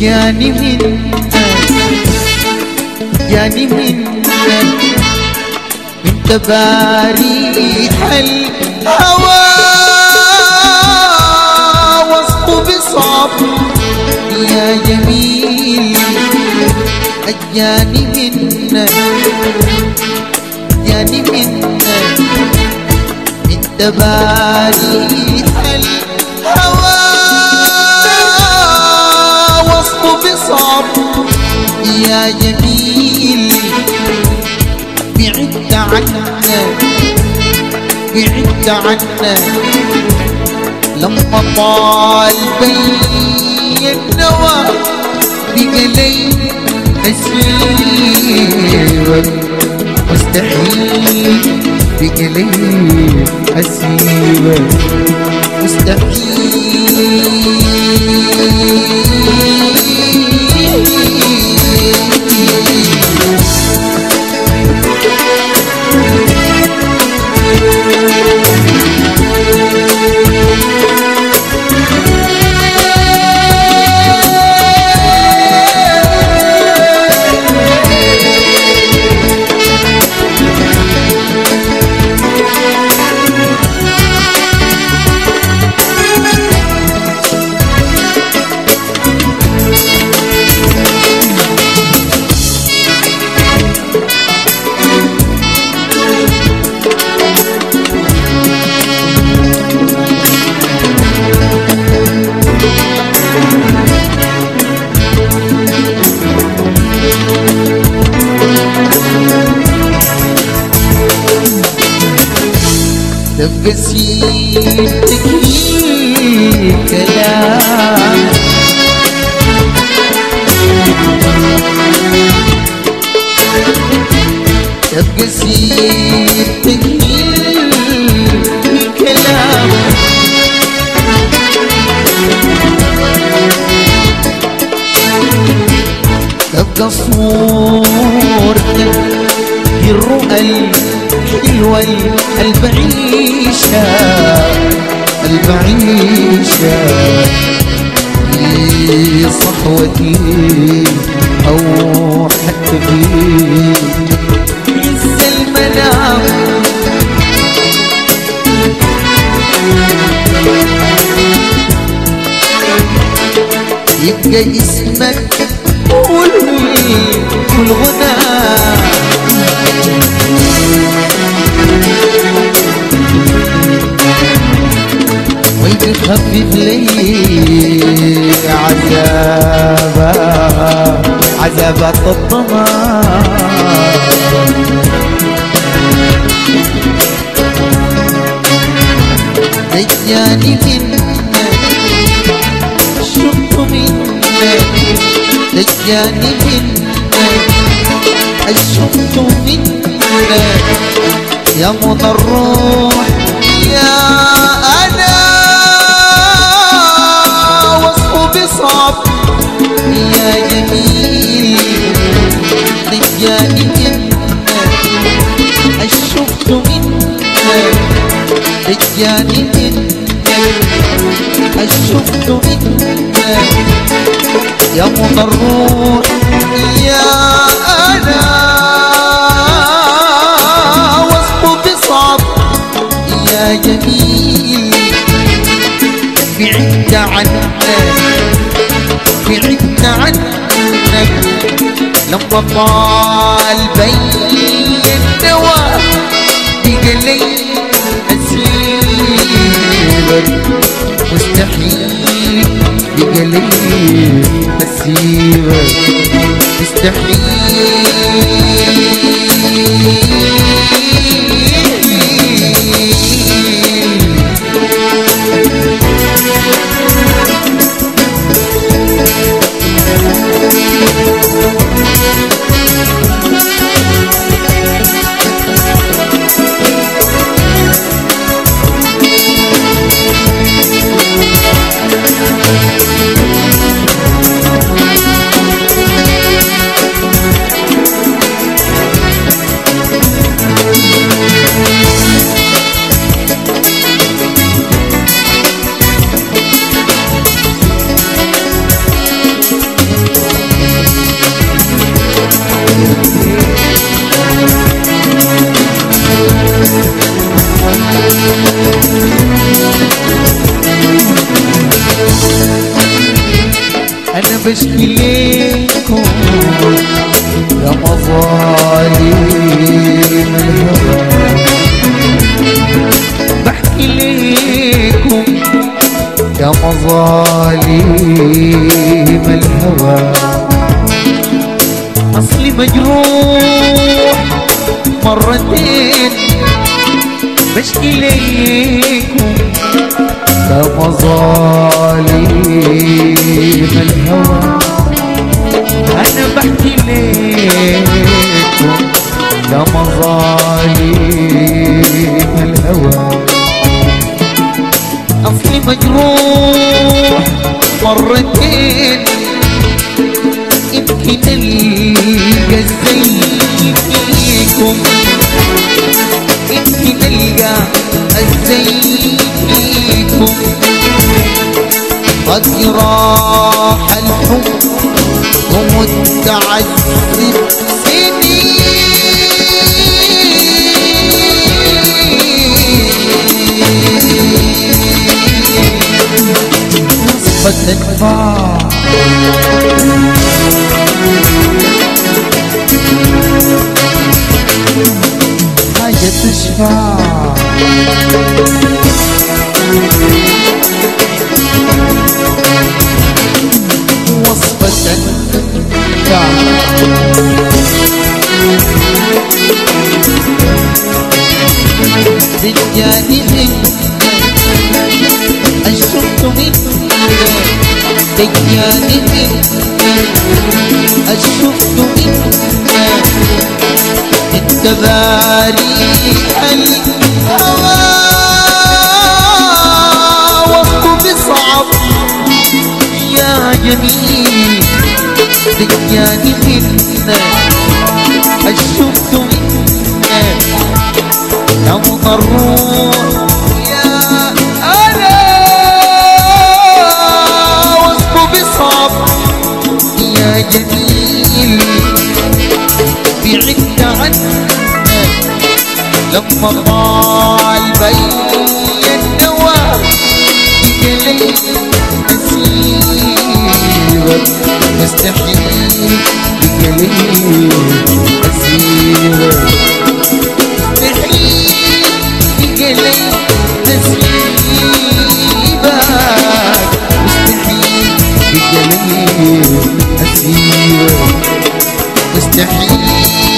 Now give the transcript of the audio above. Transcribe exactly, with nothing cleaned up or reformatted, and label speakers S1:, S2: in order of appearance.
S1: جاني منك جاني منك من تباريح الهوى وصفه بصعب يا جميل أجاني منك جاني منك من تباريح الهوى وصفه بصعب يا جميل بعدت عنا بعدت عنا لما طال بي النوى بقلي أسيبك مستحيل بقلي أسيبك مستحيل تبقى سيرتك كلام تبقى سيرتك كلام تبقى صورتك في الرؤى الحلوة البعيشة البعيشة في صحوتي أو حتى في عز المنام يبقى اسمك والغنى ويخفف لي عذابا عذابات الطمع دجاني منك شفت منك دجاني منك شفت منك يا منى الروح يا أنا بصعب يا جميل دجاني منك الشفت منك دجاني منك الشفت منك يا منى الروح يا أنا وصفه بصعب يا جميل بعدت عنك بعدت عنك لما طال بي النوى بقلي أسيبك مستحيل بقلي أسيبك مستحيل مجروح مرتين بشكي ليكم كمظالم الهوى. أنا بحكي ليكم كمظالم الهوى. أصلي مجروح مرتين يمكن ألقى الزي فيكم، يمكن ألقى الزي فيكم. قد راح الحب ومتعذب سنين فتنفع حاجة تشفع. وصفة تنفع رجالي منك أشرت منك، رجالي منك أشرت منك. انت بريء الهوى وصفه بصعب يا جميل. رجالي منك أشرت منك يوم الروح يا أنا وصفه بصعب يا جميل. بعدت عنك لما طال بين النوى بقلي أسيرك مستحيل بقلي أسيرك مستحيل بقلي أسيبك مستحيل بقلي أسيرك مستحيل